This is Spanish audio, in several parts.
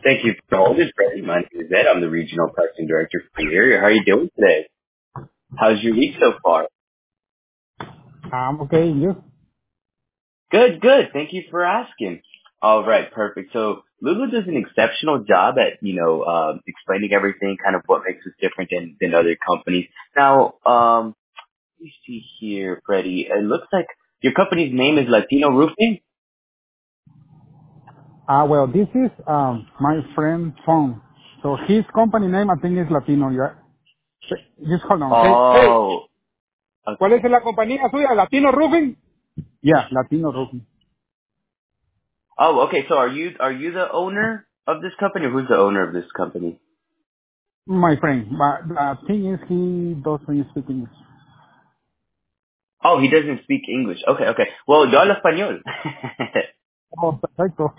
Thank you for holding, Freddie. My name is Ed. I'm the Regional Pricing Director for the area. How are you doing today? How's your week so far? I'm okay. You? Good, good. Thank you for asking. All right, perfect. So Lulu does an exceptional job at, explaining everything, kind of what makes us different than other companies. Now, let me see here, Freddie. It looks like your company's name is Latino Roofing. Well, this is my friend's phone. So his company name, I think, is Latino. Yeah. Just hold on, okay? Hey, Oh, ¿cuál es okay. la compañía suya? Latino Roofing. Yeah, Latino Roofing. Oh, okay. So are you the owner of this company, or who's the owner of this company? My friend. But the thing is, he doesn't speak English. Oh, he doesn't speak English. Okay, okay. Well, yo hablo español. Oh, perfecto.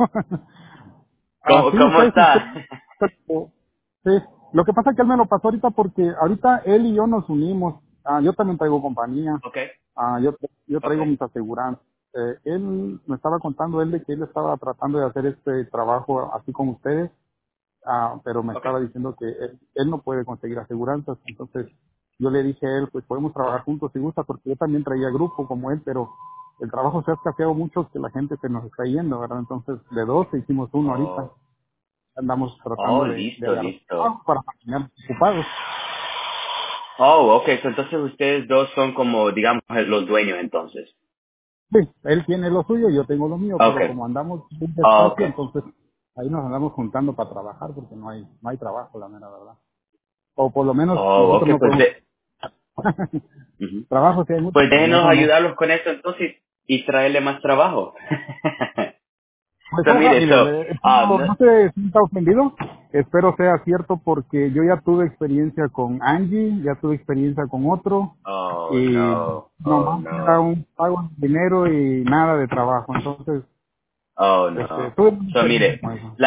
¿Cómo, Sí, cómo sé, sí, está? pero, sí. Lo que pasa es que él me lo pasó ahorita porque ahorita él y yo nos unimos. Yo también traigo compañía. Okay, Yo traigo okay, mis aseguranzas. Él me estaba contando él de que él estaba tratando de hacer este trabajo así con ustedes, pero me okay. estaba diciendo que él no puede conseguir aseguranzas. Entonces yo le dije a él, pues podemos trabajar juntos si gusta, porque yo también traía grupo como él, pero el trabajo se ha escaseado mucho que la gente se nos está yendo, ¿verdad? Entonces de dos hicimos uno ahorita. Oh, Andamos oh, tratando de listo, agarrar listo. trabajo para mantenernos ocupados. Oh, okay. So, entonces ustedes dos son como, digamos, los dueños entonces. Sí, él tiene lo suyo, yo tengo lo mío, pero Okay. como andamos muy Oh, despacio, okay. entonces ahí nos andamos juntando para trabajar porque no hay trabajo, la mera verdad. O por lo menos Oh, nosotros okay. no Pues, podemos. ujú. Trabajo sí hay mucho, Pues pero déjenos dinero no. ayudarlos con eso entonces y traerle más trabajo. Pues So, ojalá, mire, mire, so, no se sienta ofendido, espero sea cierto porque yo ya tuve experiencia con Angie, ya tuve experiencia con otro, oh y no, oh nomás era no, un pago de dinero y nada de trabajo, entonces, oh no. tuve una So, experiencia mire, con eso.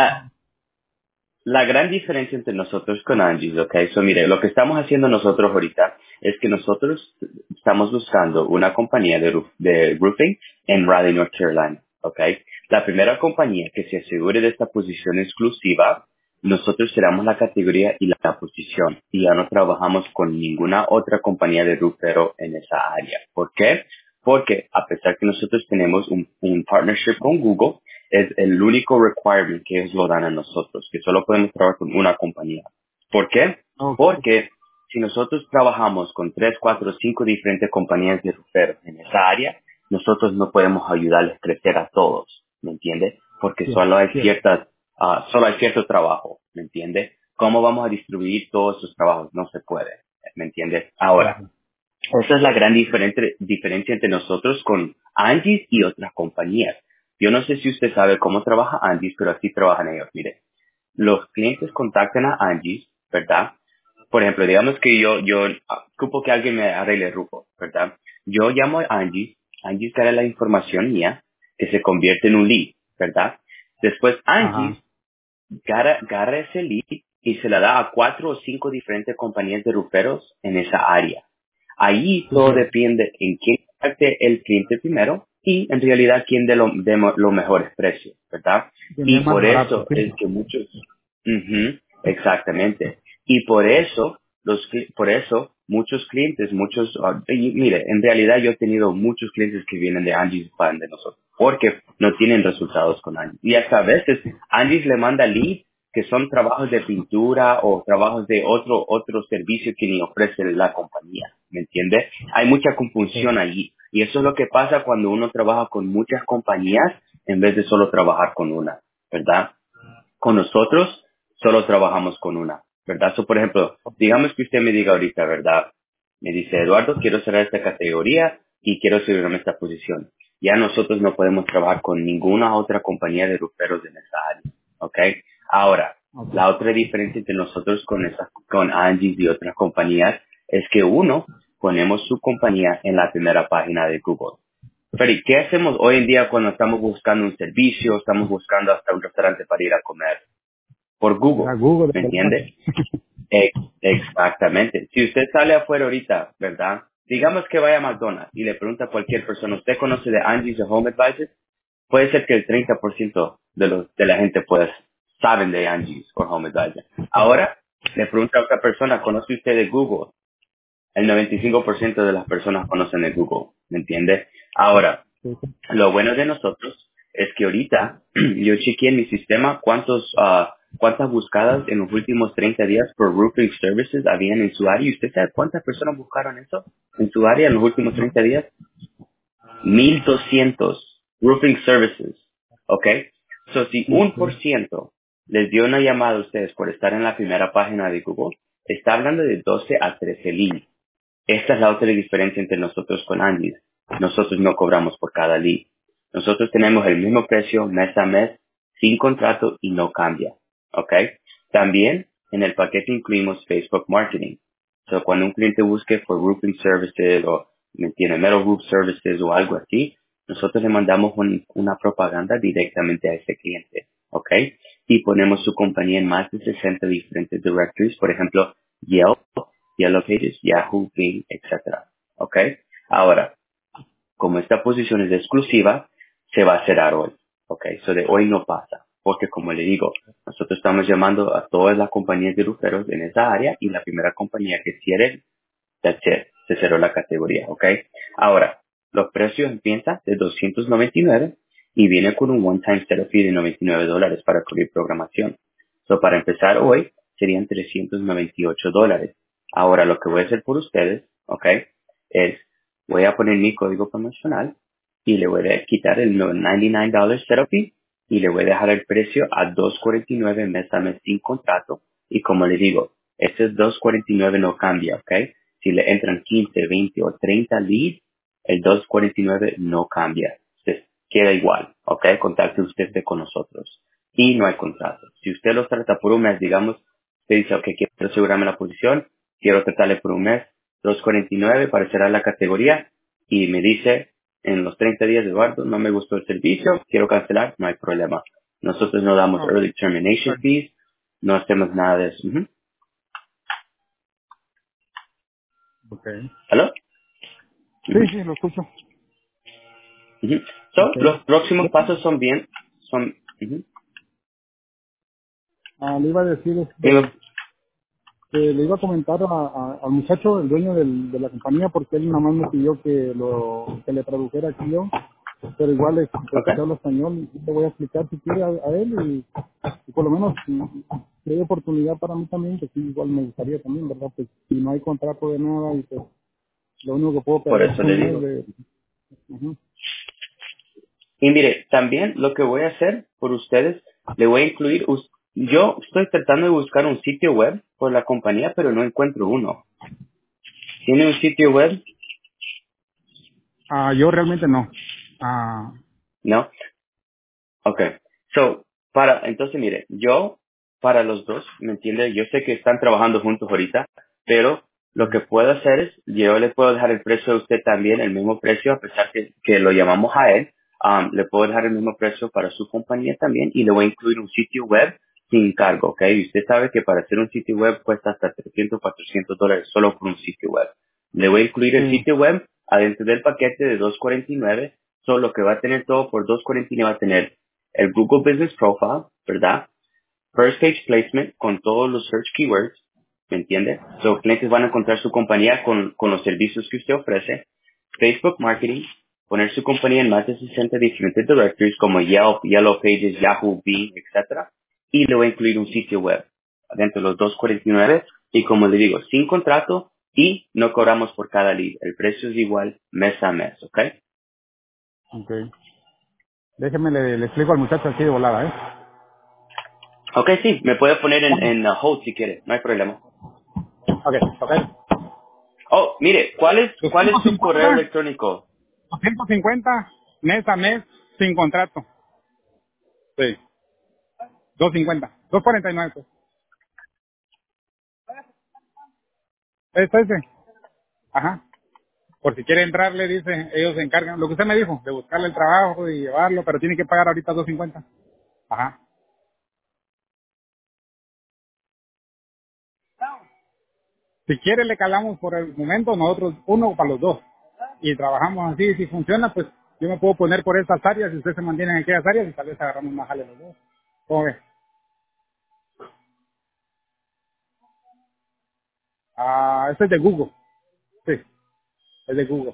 la gran diferencia entre nosotros con Angie's, ok, so mire, lo que estamos haciendo nosotros ahorita es que nosotros estamos buscando una compañía de roofing en Raleigh, North Carolina, ok. La primera compañía que se asegure de esta posición exclusiva, nosotros seremos la categoría y la posición, y ya no trabajamos con ninguna otra compañía de roofero en esa área. ¿Por qué? Porque a pesar que nosotros tenemos un partnership con Google, es el único requirement que ellos lo dan a nosotros, que solo podemos trabajar con una compañía. ¿Por qué? Ok, Porque si nosotros trabajamos con 3, 4, 5 diferentes compañías de roofers en esa área, nosotros no podemos ayudarles a crecer a todos, ¿me entiende? Porque sí, solo hay cierto trabajo, ¿me entiende? ¿Cómo vamos a distribuir todos esos trabajos? No se puede, ¿me entiende? Ahora, sí. esa es la gran diferencia entre nosotros con Angie y otras compañías. Yo no sé si usted sabe cómo trabaja Angie, pero así trabajan ellos. Mire, los clientes contactan a Angie, ¿verdad? Por ejemplo, digamos que yo ocupo que alguien me arregle el rufo, ¿verdad? Yo llamo a Angie, Angie trae la información mía, que se convierte en un lead, ¿verdad? Después Angie Ajá, agarra ese lead y se la da a 4 o 5 diferentes compañías de ruferos en esa área. Ahí sí, todo cierto. depende en quién contacte el cliente primero y en realidad quién de los mejores precios, ¿verdad? Tiene Y más por barato, eso sí. es que muchos, ujú, exactamente. Y por eso, por eso muchos clientes, y mire, en realidad yo he tenido muchos clientes que vienen de Angie's Plan de nosotros, porque no tienen resultados con Angie. Y hasta a veces Angie's le manda lead que son trabajos de pintura o trabajos de otro servicio que ni ofrece la compañía, ¿me entiende? Hay mucha confusión allí y eso es lo que pasa cuando uno trabaja con muchas compañías en vez de solo trabajar con una, ¿verdad? Con nosotros solo trabajamos con una, ¿verdad? So, por ejemplo, digamos que usted me diga ahorita, ¿verdad? Me dice, Eduardo, quiero cerrar esta categoría y quiero asegurarme esta posición. Ya nosotros no podemos trabajar con ninguna otra compañía de ruferos en esa área, ¿ok? Ahora, Ok. la otra diferencia entre nosotros con Angie y otras compañías es que uno, ponemos su compañía en la primera página de Google. Freddy, ¿qué hacemos hoy en día cuando estamos buscando un servicio, estamos buscando hasta un restaurante para ir a comer? Por La Google, Google, ¿me ¿verdad? entiende? Exactamente. Si usted sale afuera ahorita, ¿verdad? Digamos que vaya a McDonald's y le pregunta a cualquier persona, ¿usted conoce de Angie's o Home Advisor? Puede ser que el 30% de la gente pueda saben de Angie's o Home Advisor. Ahora, le pregunta a otra persona, ¿conoce usted de Google? El 95% de las personas conocen de Google, ¿me entiende? Ahora, Sí, sí. lo bueno de nosotros es que ahorita yo chequeé en mi sistema cuántas buscadas en los últimos 30 días por roofing services habían en su área. ¿Y usted sabe cuántas personas buscaron eso en su área en los últimos 30 días? 1,200 roofing services. ¿Ok? So, si un por Ok. ciento les dio una llamada a ustedes por estar en la primera página de Google, está hablando de 12 a 13 leads. Esta es la otra diferencia entre nosotros con Andy. Nosotros no cobramos por cada lead. Nosotros tenemos el mismo precio mes a mes, sin contrato y no cambia. ¿Ok? También en el paquete incluimos Facebook Marketing. So, cuando un cliente busque por roofing services o tiene metal roof services o algo así, nosotros le mandamos una propaganda directamente a ese cliente. ¿Ok? Y ponemos su compañía en más de 60 diferentes directories. Por ejemplo, Yelp, Yellow Pages, Yahoo, Bing, etcétera. ¿Ok? Ahora, como esta posición es exclusiva, se va a cerrar hoy. ¿Ok? So de hoy no pasa. Porque como le digo, nosotros estamos llamando a todas las compañías de luceros en esa área y la primera compañía que cierre, that's it. Se cerró la categoría. ¿Ok? Ahora, los precios empiezan de 299 y viene con un one-time setup fee de $99 para cubrir programación. So, para empezar hoy serían $398. Ahora, lo que voy a hacer por ustedes, ¿ok? Es, voy a poner mi código promocional y le voy a quitar el $99 setup fee y le voy a dejar el precio a 249 mes a mes sin contrato. Y como le digo, este 249 no cambia, ¿ok? Si le entran 15, 20 o 30 leads, el 249 no cambia. Se queda igual, ¿ok? Contacte usted con nosotros. Y no hay contrato. Si usted los trata por un mes, digamos, usted dice, ok, quiero asegurarme la posición, quiero tratarle por un mes, 249 para cerrar la categoría, y me dice, en los 30 días, Eduardo, no me gustó el servicio, quiero cancelar, no hay problema. Nosotros no damos Ok. early termination fees, no hacemos nada de eso. Ujú. Ok. ¿Aló? Sí, Ujú. sí, lo escucho. Ujú. So, Ok. los próximos pasos son bien, son, ujú. Le iba a decir Digo, que le iba a comentar al muchacho, el dueño de la compañía, porque él nada más me pidió que le tradujera aquí yo, pero igual pues ok, que habla español, y le voy a explicar si quiere a él y por lo menos si hay oportunidad para mí también, que sí, igual me gustaría también, ¿verdad? Pues si no hay contrato de nada y pues lo único que puedo por perder eso es le un mes digo. de... Ujú. Y mire, también lo que voy a hacer por ustedes, le voy a incluir, yo estoy tratando de buscar un sitio web por la compañía, pero no encuentro uno. ¿Tiene un sitio web? Yo realmente no. No. Okay. So, entonces mire, yo, para los dos, ¿me entiende? Yo sé que están trabajando juntos ahorita, pero lo que puedo hacer es, yo le puedo dejar el precio a usted también, el mismo precio, a pesar que lo llamamos a él, le puedo dejar el mismo precio para su compañía también y le voy a incluir un sitio web sin cargo, ¿ok? Y usted sabe que para hacer un sitio web cuesta hasta 300, $400 solo por un sitio web. Le voy a incluir el Sí. sitio web adentro del paquete de 249, solo que va a tener todo por 249, va a tener el Google Business Profile, ¿verdad? First Page Placement con todos los search keywords, ¿me entiende? So, clientes van a encontrar su compañía con los servicios que usted ofrece. Facebook Marketing, poner su compañía en más de 60 diferentes directories como Yelp, Yellow Pages, Yahoo, Bing, etcétera. Y le voy a incluir un sitio web dentro de los 249 y como le digo, sin contrato y no cobramos por cada lead. El precio es igual mes a mes, ¿ok? Ok. Déjeme, le explico al muchacho aquí de volada, ¿eh? Ok, sí, me puede poner en hold si quiere, no hay problema. Ok, ok. Oh, mire, cuál es su correo 250, electrónico? 250 mes a mes sin contrato. Sí. 250. 249, pues. Es ese. Ajá. Por si quiere entrar, le dice, ellos se encargan, lo que usted me dijo, de buscarle el trabajo y llevarlo, pero tiene que pagar ahorita 250. Ajá. Si quiere, le calamos por el momento, nosotros, uno para los dos. Y trabajamos así, si funciona, pues yo me puedo poner por estas áreas y usted se mantiene en aquellas áreas y tal vez agarramos más jale los dos. ¿Cómo ve? Este es de Google. Sí, es de Google.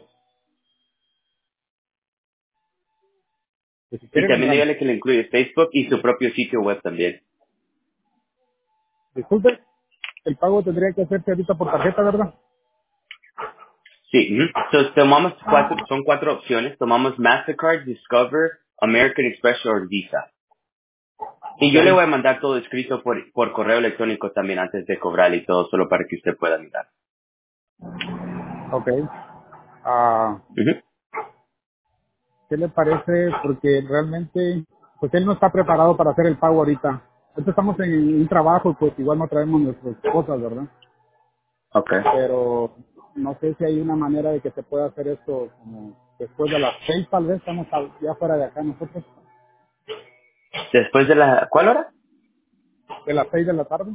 Pues si Y quiere, también vendrán. dígale que le incluye Facebook y su propio sitio web también. Disculpe, el pago tendría que hacerse ahorita por tarjeta, ¿verdad? Sí, ujú. Entonces tomamos son cuatro opciones. Tomamos Mastercard, Discover, American Express o Visa. Y Ok, yo le voy a mandar todo escrito por correo electrónico también antes de cobrar y todo, solo para que usted pueda mirar. ok. Ah, Ujú. ¿Qué le parece? Porque realmente, pues él no está preparado para hacer el pago ahorita. Ahorita estamos en un trabajo, pues igual no traemos nuestras cosas, ¿verdad? Okay. Pero no sé si hay una manera de que se pueda hacer esto como después de las 6 tal vez, estamos ya fuera de acá nosotros, Después de ¿cuál hora? de las 6 de la tarde.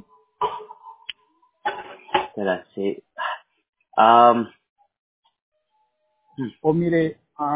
De las 6. Um, O mire,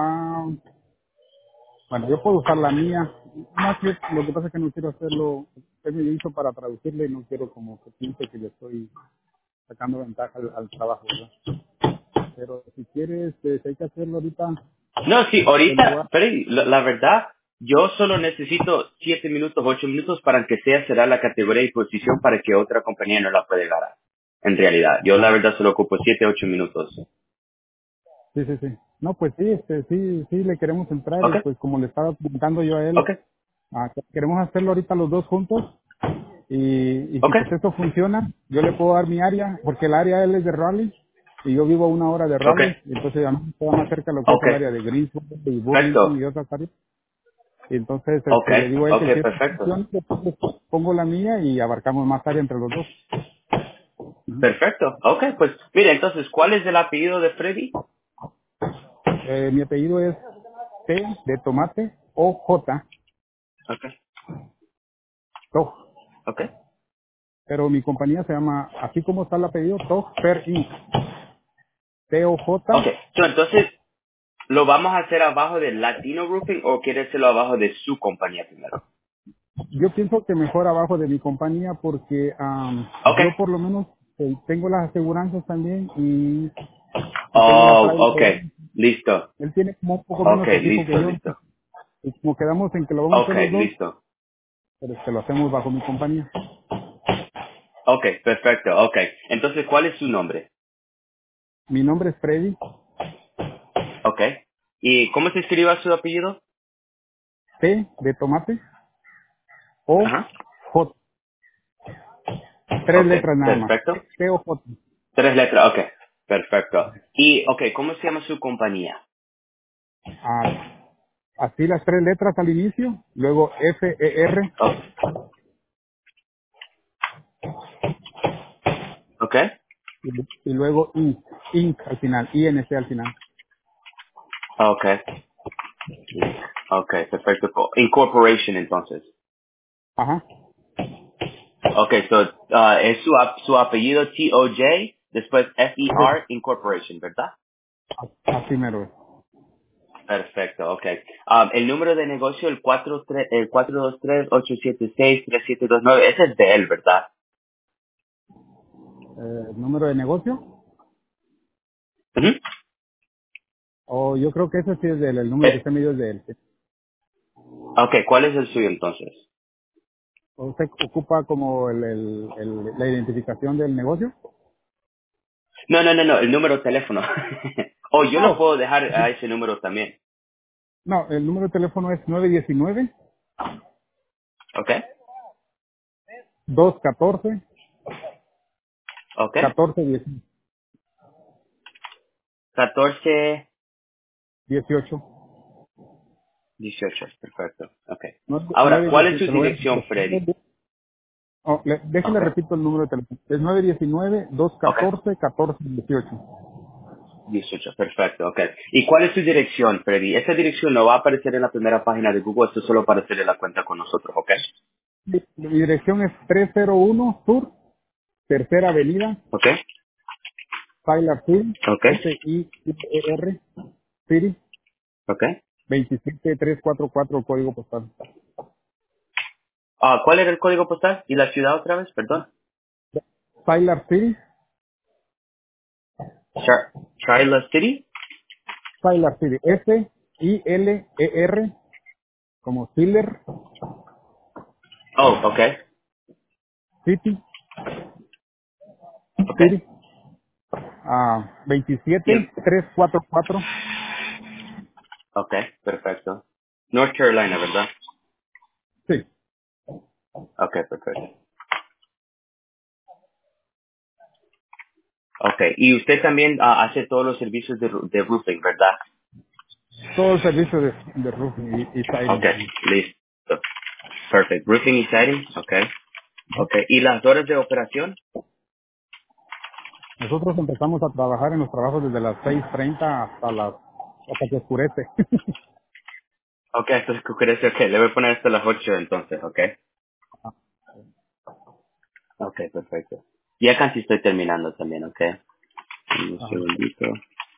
bueno, yo puedo usar la mía. Más que lo que pasa es que no quiero hacerlo, él me hizo para traducirle y no quiero como que piense que le estoy sacando ventaja al trabajo, ¿verdad? Pero si quieres, si hay que hacerlo ahorita, no, sí, te lo voy ahorita, a... Freddy, la verdad, yo solo necesito 7 minutos, 8 minutos para que sea será la categoría y posición para que otra compañía no la pueda ganar. En realidad, yo la Ah, verdad solo ocupo 7, 8 minutos. sí, sí, sí. No, pues sí, sí le queremos entrar y Ok, pues como le estaba comentando yo a él, ok, queremos hacerlo ahorita los dos juntos y si ok, pues esto funciona, yo le puedo dar mi área, porque el área él es de Raleigh y yo vivo a 1 hora de ok, Raleigh, y entonces ya me queda más cerca lo que es ok, el área de Greensboro y Burlington perfecto, y otras áreas. Y entonces ok, le digo a él ok, que si esto perfecto, funciona, pues, pongo la mía y abarcamos más área entre los dos. perfecto, ok, pues, mire, entonces, ¿cuál es el apellido de Freddy? Mi apellido es T de tomate o J, Ok, Toj, ok, pero mi compañía se llama, así como está el apellido, Toj Per Inc. ok, T-O-J. entonces, ¿lo vamos a hacer abajo de Latino Roofing o quiere hacerlo abajo de su compañía primero? Yo pienso que mejor abajo de mi compañía porque Ok. yo por lo menos tengo las aseguranzas también y tengo la Oh, trailer ok. de él. Listo. Él tiene como un poco Ok, menos equipo que listo, yo listo. y como quedamos en que lo vamos a Ok, hacer los dos, listo. pero lo hacemos bajo mi compañía. Ok, perfecto. Ok. Entonces, ¿cuál es su nombre? Mi nombre es Freddy, Ok. ¿Y cómo se escribe su apellido? T de tomate o Ajá. J. Tres Ok, letras nada más. perfecto. T o J. 3 letras. Ok, perfecto. Y, ok, ¿cómo se llama su compañía? Ah, así las 3 letras al inicio, luego F-E-R Oh, ok. y luego Inc. al final, INC al final. Ok. Ok, perfecto. Incorporation, entonces. Ajá, Ok, so, es su apellido T-O-J, después F-E-R, Incorporation, ¿verdad? así mero es. Perfecto, ok. El número de negocio, el 423-876-3729, ese es de él, ¿verdad? Número de negocio, Ujú. o yo creo que ese sí es de él, el número que Eh, usted me dio es de él. ok, ¿cuál es el suyo entonces? ¿Usted ocupa como la identificación del negocio? No, no, no, no, el número de teléfono. O yo lo Oh, puedo dejar a ese número también. no, el número de teléfono es 919 Ok, 214 ok. 14 14, 18. 18, perfecto. Ok. No, Ahora, ¿cuál es 918, su te lo voy a dirección, repetir. Freddy? Déjele Ok, repito el número de teléfono. Es 919 ok. 214 14 18. 18, perfecto, ok. ¿Y cuál es su dirección, Freddy? Esa dirección no va a aparecer en la primera página de Google, esto solo para hacerle la cuenta con nosotros, ¿ok? Mi dirección es 301 Sur, Tercera Avenida, ¿Ok? Tyler City, ¿Ok? S-I-R, City, ¿Ok? 27344, código postal. ¿Cuál era el código postal? ¿Y la ciudad otra vez? Perdón. Tyler City, Trailer City. Siler City. Siler, como Siler Oh, okay. City. Okay. City. Yep. 27344. Okay, perfecto. North Carolina, ¿verdad? Sí. Okay, perfecto. Okay, y usted también hace todos los servicios de roofing, ¿verdad? Todo el servicio de roofing y siding. Okay, listo. Perfect. Roofing y siding, okay. Okay, ¿y las horas de operación? Nosotros empezamos a trabajar en los trabajos desde las 6:30 hasta que oscurece. Okay, entonces, okay, le voy a poner hasta las 8 entonces, okay. Okay, perfecto. Ya casi estoy terminando también, okay. Un Ajá. segundito.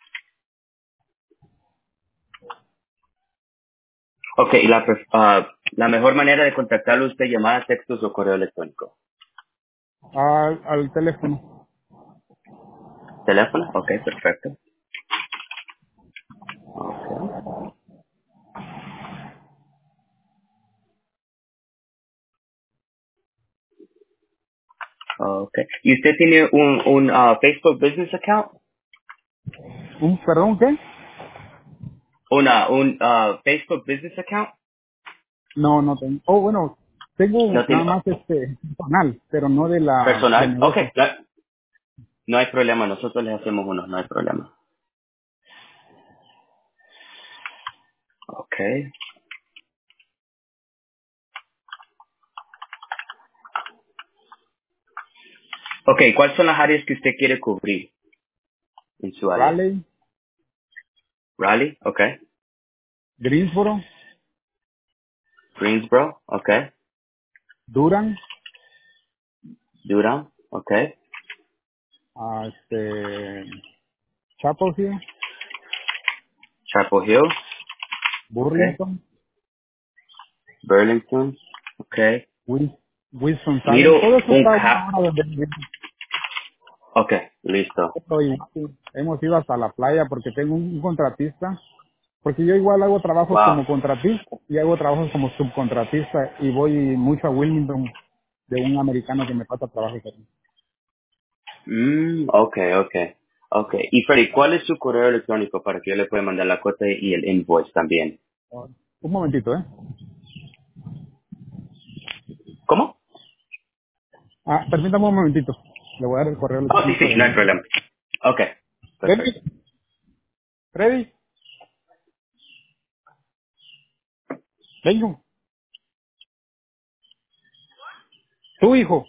Okay, y la mejor manera de contactarlo usted, llamada, textos o correo electrónico. Al teléfono. ¿Teléfono? Okay, perfecto. Okay. Okay. ¿Y usted tiene un Facebook Business Account? ¿Perdón qué? Un Facebook Business Account? No tengo. Oh, bueno, tengo No nada tiene. más personal, pero no de Personal. negocio. Okay. No, no hay problema. Nosotros les hacemos uno. No hay problema. Okay. Okay. ¿Cuáles son las áreas que usted quiere cubrir en su área? Raleigh, Raleigh. Okay. Greensboro, Greensboro. Okay. Durham, Durham. Okay. Chapel Hill, Chapel Hill. Okay. Burlington, Burlington. Okay. Winston-Salem. Miro Todo eso un está a cap. una hora de Okay. Listo. hemos ido hasta la playa porque tengo un contratista, porque yo igual hago trabajos Wow. como contratista y hago trabajos como subcontratista y voy mucho a Wilmington de un americano que me pasa trabajos aquí. Okay, okay, okay. Y Freddy, ¿cuál es su correo electrónico para que yo le pueda mandar la cuota y el invoice también? Un momentito, ¿eh? ¿Cómo? Permítame un momentito. Le voy a dar el correo Oh, sí, electrónico sí, de no hay mi... problema. Okay, Freddy, perfecto. Freddy, vengo. Tu hijo.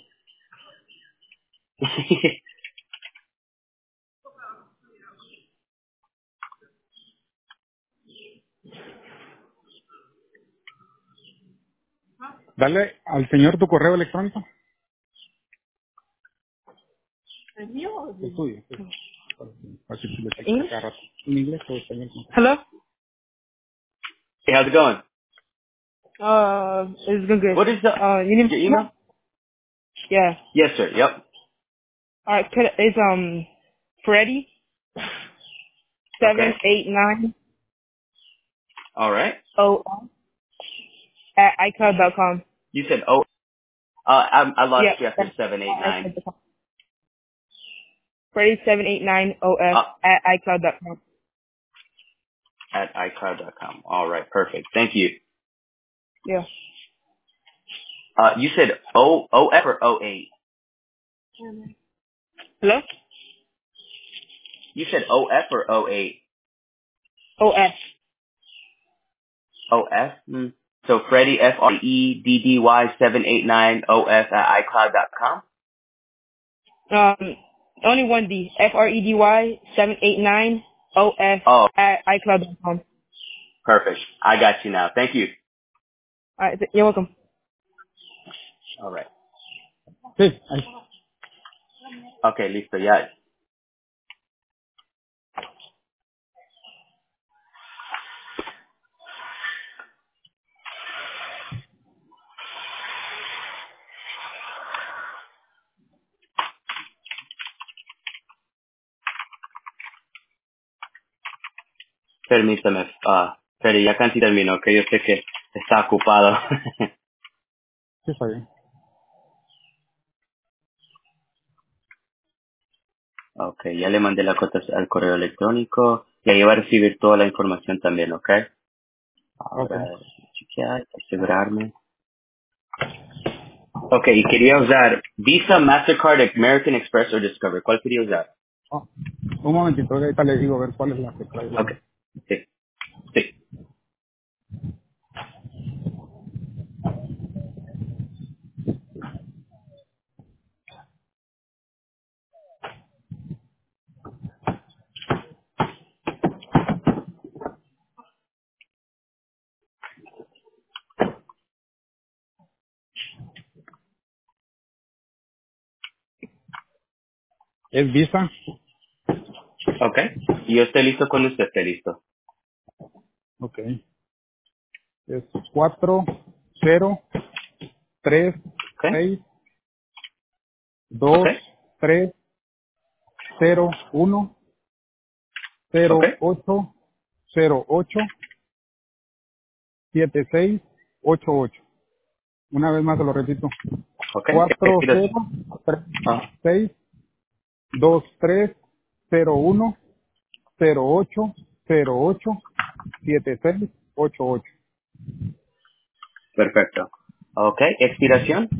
Dale al señor tu correo electrónico. El tuyo. Sí. Para que se le texte cada rato. ¿En inglés o español? Hello? Hey, how's it going? It's going good. What is the You need your my email? email? Yeah. Yes, sir. Yep. Alright, it's, Freddy Okay. 789 All right. at iCloud.com. You said I lost Yep. you after 789. Freddy 789 Uh, at iCloud.com. at iCloud.com. All right, perfect. Thank you. Yeah. You said OF or O8? Hello? You said OF or O8? OS. OF? So Freddie, FREDDY 789 OF at iCloud.com? Only one D. FREDY 789 OS Oh, at iCloud.com. perfect. I got you now. Thank you. Alright, you're welcome. All right. Sí. Okay, listo. Ya. Permítame, pero ya casi terminó, que yo sé que está ocupado. Sí, está bien. Ok, ya le mandé la cuota al correo electrónico y ahí va a recibir toda la información también, ok. Ok. Ahora, chequear, asegurarme. Ok, y quería usar Visa, Mastercard, American Express o Discover. ¿Cuál quería usar? Ah, un momentito, ahorita le digo a ver cuál es la que traigo Ok, ahí. sí, sí. Es Visa. Ok, y yo estoy listo cuando usted esté listo. Ok. Es 4 0 3 Ok, 6 ok, 2 3 0 1 ok, 0 8 0 8 7 6 8 8. Una vez más se lo repito. ok. 4 0 3 Ah, 6 2 3 0 1 0 8 0 8 7 6 8 8. perfecto. Ok, expiración.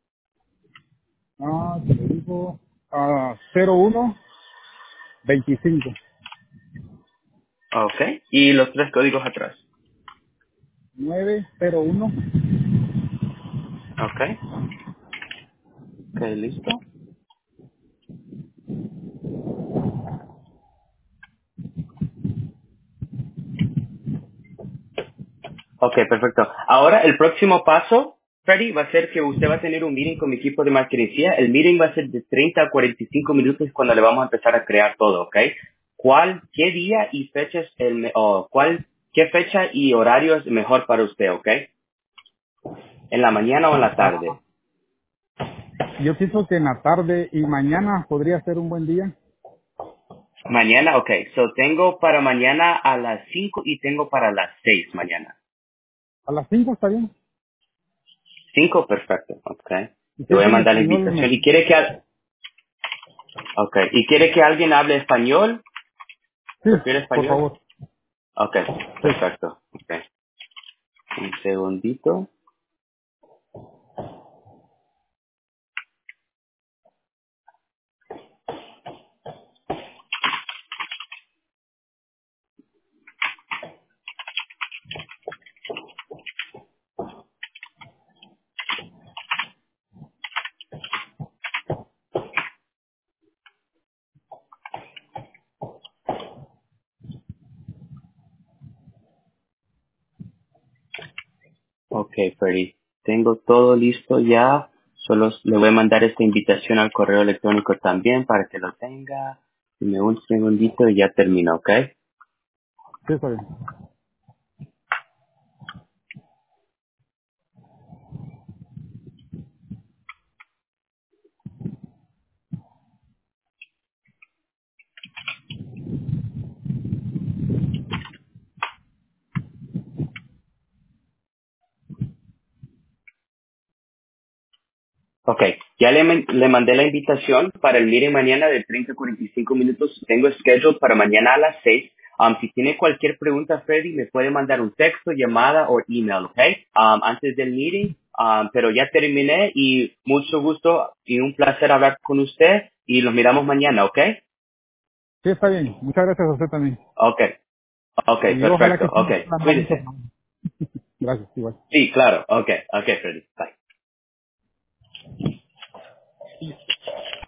Te lo digo. 01 25 Ok, y los tres códigos atrás. 9 0 1. Ok, ok, listo. Ok, perfecto. Ahora el próximo paso, Freddy, va a ser que usted va a tener un meeting con mi equipo de marketing. El meeting va a ser de 30 a 45 minutos cuando le vamos a empezar a crear todo, ¿ok? ¿Qué día y fecha es qué fecha y horario es mejor para usted, ok? ¿En la mañana o en la tarde? Yo pienso que en la tarde y mañana podría ser un buen día. Mañana, ok. So tengo para mañana a las 5 y tengo para las 6 mañana. A las 5 está bien. 5, perfecto, ok. Y si Te voy es a en mandar la español, invitación. ¿Y quiere que alguien hable español? sí, ¿Prefiere por español? favor. Ok, Sí. perfecto. Ok, un segundito. Ok, Freddy. Tengo todo listo ya. Solo le voy a mandar esta invitación al correo electrónico también para que lo tenga. Dime un segundito y ya termino, ¿ok? Sí, está bien. Ok, ya le mandé la invitación para el meeting mañana de 30 a 45 minutos. Tengo schedule para mañana a las 6. Si tiene cualquier pregunta, Freddy, me puede mandar un texto, llamada o email, ¿ok? Antes del meeting, pero ya terminé y mucho gusto y un placer hablar con usted y los miramos mañana, ¿ok? Sí, está bien. Muchas gracias a usted también. Ok, ok, Y ojalá perfecto, que ok, siga la bonita. cuídese. Gracias, igual. Sí, claro, ok, ok, Freddy, bye.